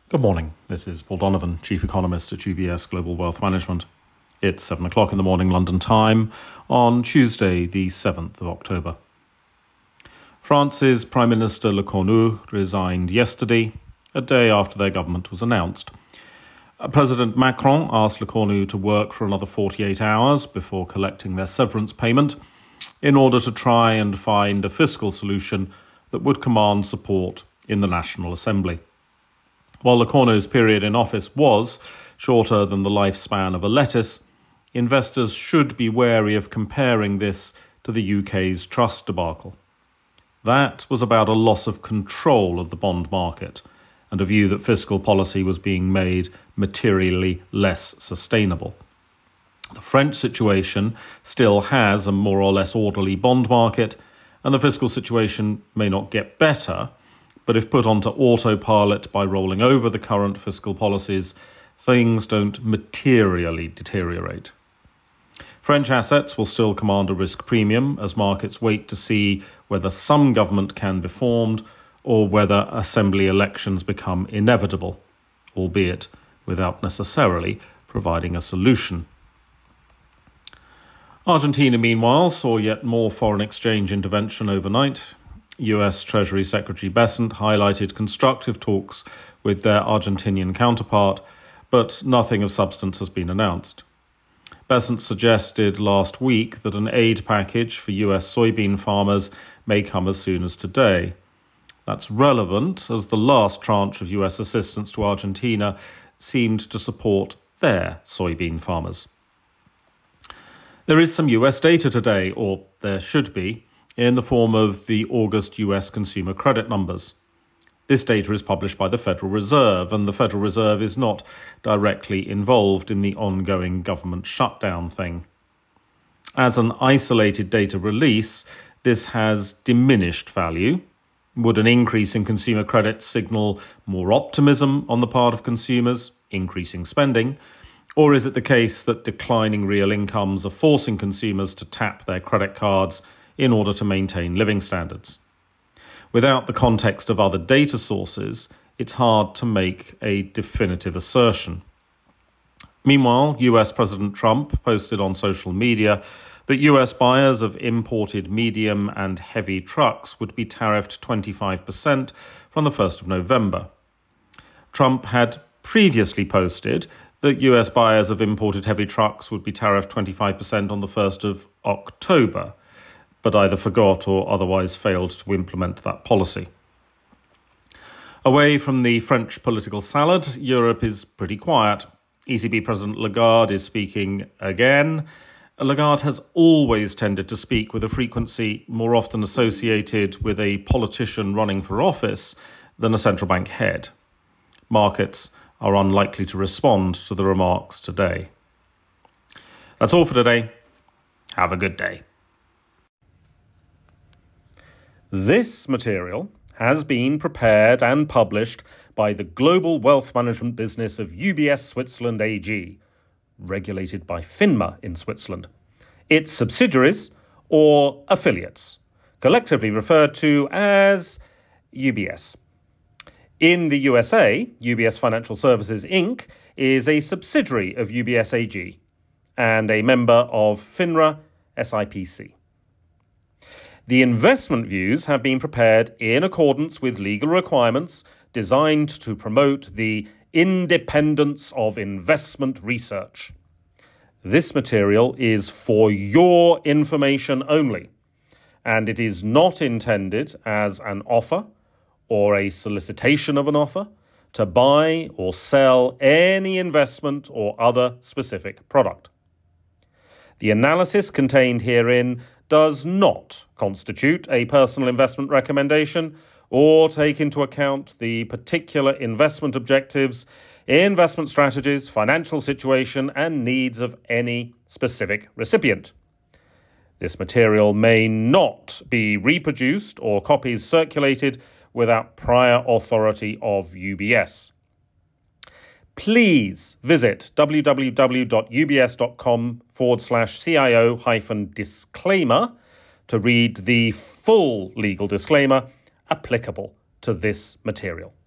Good morning. This is Paul Donovan, Chief Economist at UBS Global Wealth Management. It's 7 o'clock in the morning London time on Tuesday, the 7th of October. France's Prime Minister Le Cornu resigned yesterday, a day after their government was announced. President Macron asked Le Cornu to work for another 48 hours before collecting their severance payment in order to try and find a fiscal solution that would command support in the National Assembly. While Le Cornu's period in office was shorter than the lifespan of a lettuce, investors should be wary of comparing this to the UK's trust debacle. That was about a loss of control of the bond market and a view that fiscal policy was being made materially less sustainable. The French situation still has a more or less orderly bond market, and the fiscal situation may not get better, but if put onto autopilot by rolling over the current fiscal policies, things don't materially deteriorate. French assets will still command a risk premium as markets wait to see whether some government can be formed or whether assembly elections become inevitable, albeit without necessarily providing a solution. Argentina, meanwhile, saw yet more foreign exchange intervention overnight. US Treasury Secretary Bessent highlighted constructive talks with their Argentinian counterpart, but nothing of substance has been announced. Bessent suggested last week that an aid package for US soybean farmers may come as soon as today. That's relevant as the last tranche of US assistance to Argentina seemed to support their soybean farmers. There is some US data today, or there should be, in the form of the August US consumer credit numbers. This data is published by the Federal Reserve, and the Federal Reserve is not directly involved in the ongoing government shutdown thing. As an isolated data release, this has diminished value. Would an increase in consumer credit signal more optimism on the part of consumers, increasing spending? Or is it the case that declining real incomes are forcing consumers to tap their credit cards in order to maintain living standards? Without the context of other data sources, it's hard to make a definitive assertion. Meanwhile, US President Trump posted on social media that US buyers of imported medium and heavy trucks would be tariffed 25% from the 1st of November. Trump had previously posted that US buyers of imported heavy trucks would be tariffed 25% on the 1st of October, but either forgot or otherwise failed to implement that policy. Away from the French political salad, Europe is pretty quiet. ECB President Lagarde is speaking again. Lagarde has always tended to speak with a frequency more often associated with a politician running for office than a central bank head. Markets are unlikely to respond to the remarks today. That's all for today. Have a good day. This material has been prepared and published by the global wealth management business of UBS Switzerland AG, regulated by FINMA in Switzerland. Its subsidiaries or affiliates, collectively referred to as UBS. In the USA, UBS Financial Services Inc. is a subsidiary of UBS AG and a member of FINRA SIPC. The investment views have been prepared in accordance with legal requirements designed to promote the independence of investment research. This material is for your information only, and it is not intended as an offer or a solicitation of an offer to buy or sell any investment or other specific product. The analysis contained herein does not constitute a personal investment recommendation or take into account the particular investment objectives, investment strategies, financial situation, and needs of any specific recipient. This material may not be reproduced or copies circulated without prior authority of UBS. Please visit www.ubs.com/CIO-disclaimer to read the full legal disclaimer applicable to this material.